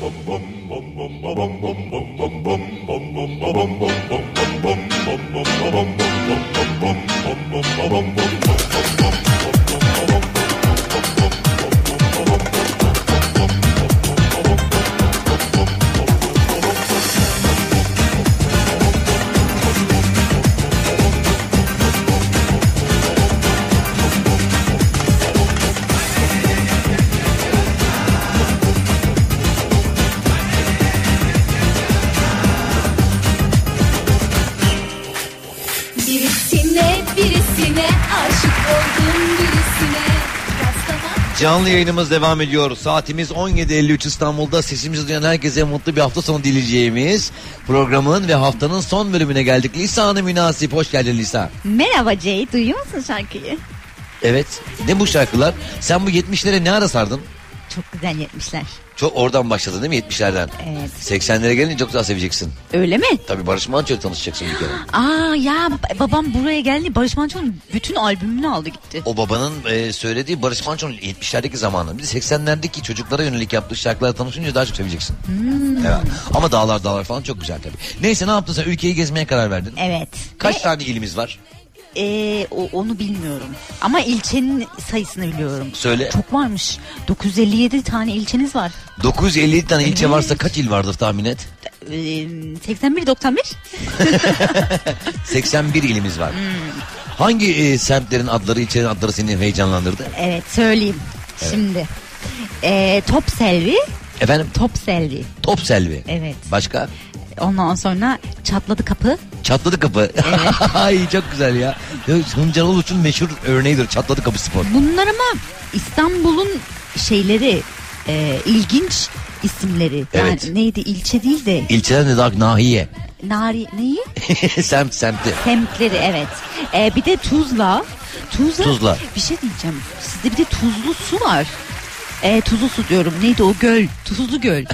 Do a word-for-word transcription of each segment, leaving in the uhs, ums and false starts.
Canlı yayınımız devam ediyor. Saatimiz on yedi elli üç İstanbul'da. Sesimizi duyan herkese mutlu bir hafta sonu dileyeceğimiz programın ve haftanın son bölümüne geldik. Lisa Hanım münasip. Hoş geldin Lisa. Merhaba Jay. Duyuyor musun şarkıyı? Evet. Ne bu şarkılar? Sen bu yetmişlere ne ara sardın? Çok güzel yetmişler. Çok oradan başladın değil mi yetmişlerden? Evet. seksenlere gelince çok daha seveceksin. Öyle mi? Tabii Barış Manço'yla tanışacaksın bir kere. Aa ya babam buraya geldi. Barış Manço'nun bütün albümünü aldı gitti. O babanın e, söylediği Barış Manço'nun yetmişlerdeki zamanı. Bir de seksenlerdeki çocuklara yönelik yaptığı şarkılara tanışınca daha çok seveceksin. Hmm. Evet. Ama dağlar dağlar falan çok güzel tabii. Neyse ne yaptın sen? Ülkeyi gezmeye karar verdin. Evet. Kaç Ve... tane ilimiz var? Ee, o, onu bilmiyorum. Ama ilçenin sayısını biliyorum. Söyle. Çok varmış. dokuz yüz elli yedi tane ilçeniz var. dokuz yüz elli yedi tane evet. ilçe varsa kaç il vardır tahmin et? Ee, seksen bir doksan bir seksen bir ilimiz var. Hmm. Hangi e, semtlerin adları, ilçelerin adları seni heyecanlandırdı? Evet söyleyeyim. Evet. Şimdi. Ee, Topselvi. Efendim? Topselvi. Topselvi. Evet. Başka? Ondan sonra Çatladı Kapı. Çatladı Kapı. Evet. Ay çok güzel ya. Hıncal Uluç'un meşhur örneğidir Çatladı Kapı spor. Bunlar ama İstanbul'un şeyleri e, ilginç isimleri. Evet. Yani neydi ilçe değil de. İlçeden de daha nahiye. Nari neyi? Semt semti. Semtleri evet. E, bir de Tuzla. Tuzla. Tuzla. Bir şey diyeceğim. Sizde bir de tuzlu su var. E, tuzlu su diyorum. Neydi o göl? Tuzlu göl.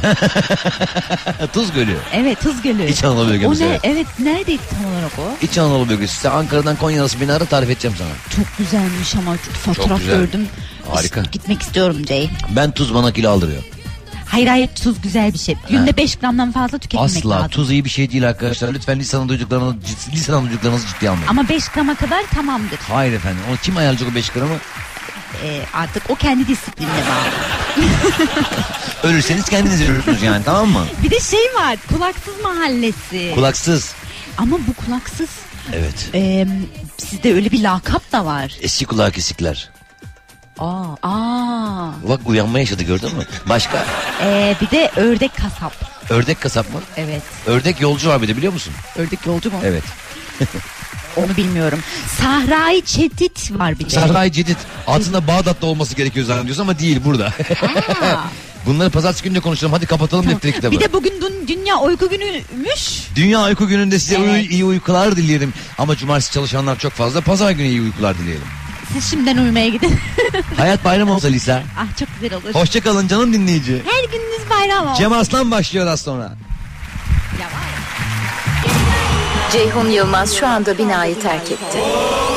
Tuz Gölü. Evet Tuz Gölü. İç Anadolu bölgemiz. O ne? Evet. Evet neredeydi tam olarak o? İç Anadolu bölgesi. Sen Ankara'dan Konya arası beni ara tarif edeceğim sana. Çok güzelmiş ama fotoğraf güzel. gördüm. Harika. Gitmek istiyorum Jay. Ben tuz bana kilo aldırıyor. Hayır hayır tuz güzel bir şey. Günde beş gramdan fazla tüketmemek Asla, lazım. Asla tuz iyi bir şey değil arkadaşlar. Lütfen lisanın duyduklarını, lisanın duyduklarınızı ciddiye almayın. Ama beş grama kadar tamamdır. Hayır efendim. O kim ayarlayacak o beş gramı? Ee, artık o kendi disiplinine bağlı. Ölürseniz kendiniz ölürsünüz yani, tamam mı? Bir de şey var, Kulaksız Mahallesi. Kulaksız. Ama bu kulaksız. Evet. E, sizde öyle bir lakap da var. Eski kulak kesikler. Aa, aa. Bak uyanma yaşadı, gördün mü? Başka? Ee, bir de ördek kasap. Ördek kasap mı? Evet. Ördek yolcu var bir de, biliyor musun? Ördek yolcu mu? Evet. Onu bilmiyorum. Sahra-i Çetit var bir de. Sahra-i Çetit. Altında Bağdat'ta olması gerekiyor zannediyorsun ama değil, burada. Bunları pazartesi günü de konuşalım. Hadi kapatalım tamam. defteri kitabı. Bir de bugün dün, Dünya Uyku Günü'ymüş. Dünya Uyku Günü'nde size evet. uy- iyi uykular dileyelim. Ama cumartesi çalışanlar çok fazla. Pazar günü iyi uykular dileyelim. Siz şimdiden uyumaya gidin. Hayat bayram olsa Lisa. Ah çok güzel olur. Hoşçakalın canım dinleyici. Her gününüz bayram olsun. Cem Arslan başlıyor az sonra. Ya var. Ceyhun Yılmaz şu anda binayı terk etti.